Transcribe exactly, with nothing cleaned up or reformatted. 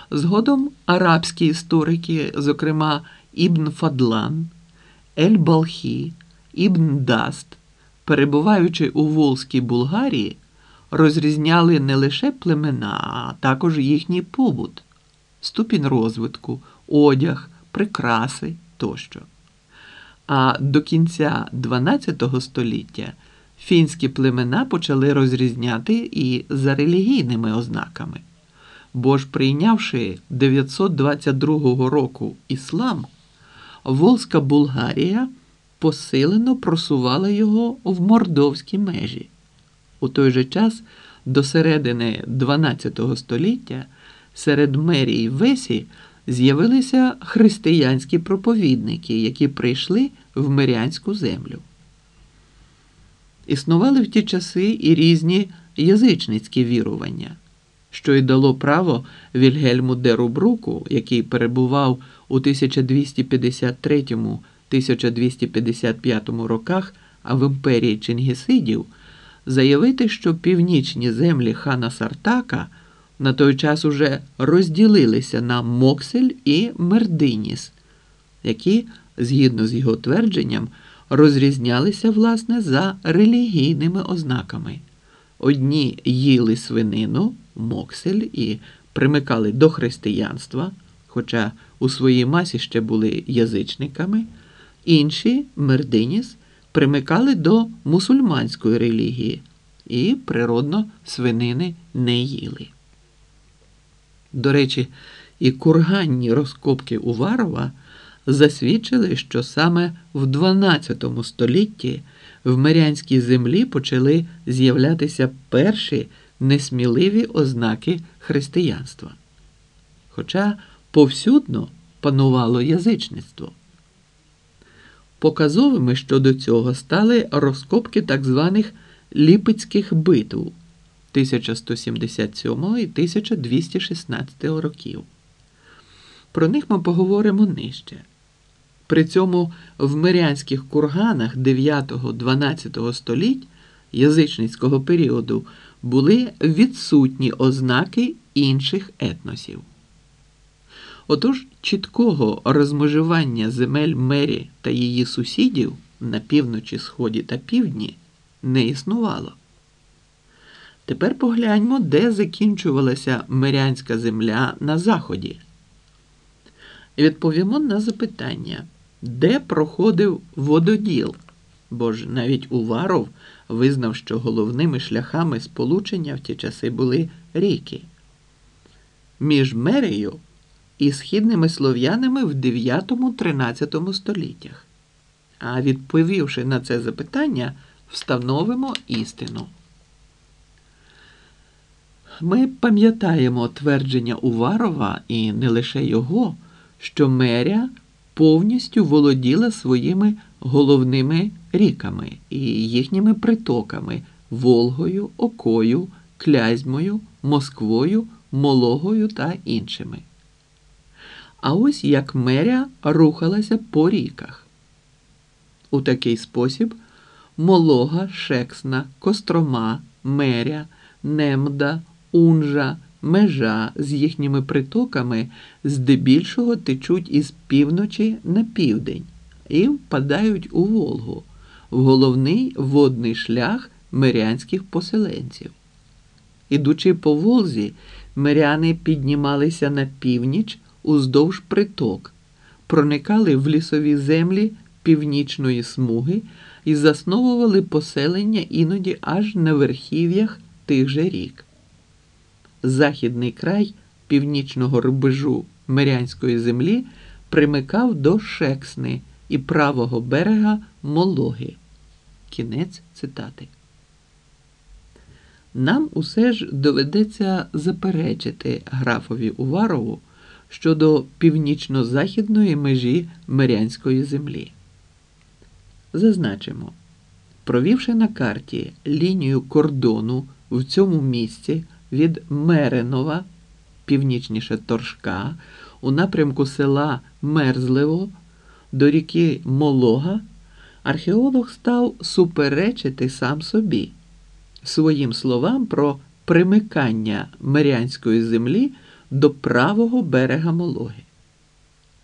Згодом арабські історики, зокрема Ібн Фадлан, Ель-Балхі, Ібн Даст, перебуваючи у Волзькій Булгарії, розрізняли не лише племена, а також їхній побут, ступінь розвитку, одяг, прикраси тощо. А до кінця дванадцятого століття фінські племена почали розрізняти і за релігійними ознаками. Бо ж прийнявши дев'ятсот двадцять другого року іслам, Волзька Булгарія посилено просувала його в мордовські межі. У той же час, до середини дванадцятого століття, серед мерій Весі з'явилися християнські проповідники, які прийшли в мирянську землю. Існували в ті часи і різні язичницькі вірування, що й дало право Вільгельму де Рубруку, який перебував у тисяча двісті п'ятдесят третьому - тисяча двісті п'ятдесят п'ятому роках, а в імперії Чингісидів, заявити, що північні землі хана Сартака на той час уже розділилися на Моксель і Мердиніс, які, згідно з його твердженням, розрізнялися, власне, за релігійними ознаками. Одні їли свинину, Моксель, і примикали до християнства, хоча у своїй масі ще були язичниками, інші, Мердиніс, примикали до мусульманської релігії і, природно, свинини не їли. До речі, і курганні розкопки Уварова засвідчили, що саме в дванадцятому столітті в мирянській землі почали з'являтися перші несміливі ознаки християнства. Хоча повсюдно панувало язичництво. Показовими щодо цього стали розкопки так званих Ліпецьких битв тисяча сто сімдесят сьомого і тисяча двісті шістнадцятого років. Про них ми поговоримо нижче. При цьому в мирянських курганах дев'ятого-дванадцятого століть язичницького періоду були відсутні ознаки інших етносів. Отож, чіткого розмежування земель Мері та її сусідів на півночі, сході та півдні не існувало. Тепер погляньмо, де закінчувалася мирянська земля на заході. Відповімо на запитання, де проходив вододіл, бо ж навіть Уваров визнав, що головними шляхами сполучення в ті часи були ріки. Між Мерею і східними слов'янами в дев'ятому-тринадцятому століттях. А відповівши на це запитання, встановимо істину. Ми пам'ятаємо твердження Уварова, і не лише його, що Меря повністю володіла своїми головними ріками і їхніми притоками – Волгою, Окою, Клязьмою, Москвою, Мологою та іншими. А ось як Меря рухалася по ріках. У такий спосіб Молога, Шексна, Кострома, Меря, Немда, Унжа, Межа з їхніми притоками здебільшого течуть із півночі на південь і впадають у Волгу, в головний водний шлях мирянських поселенців. Ідучи по Волзі, миряни піднімалися на північ уздовж приток, проникали в лісові землі північної смуги і засновували поселення іноді аж на верхів'ях тих же рік. Західний край північного рубежу мирянської землі примикав до Шексни і правого берега Мологи. Кінець цитати. Нам усе ж доведеться заперечити графові Уварову щодо північно-західної межі мирянської землі. Зазначимо, провівши на карті лінію кордону в цьому місці від Меренова, північніше Торжка, у напрямку села Мерзлево до ріки Молога, археолог став суперечити сам собі, своїм словам про примикання мирянської землі до правого берега Мологи.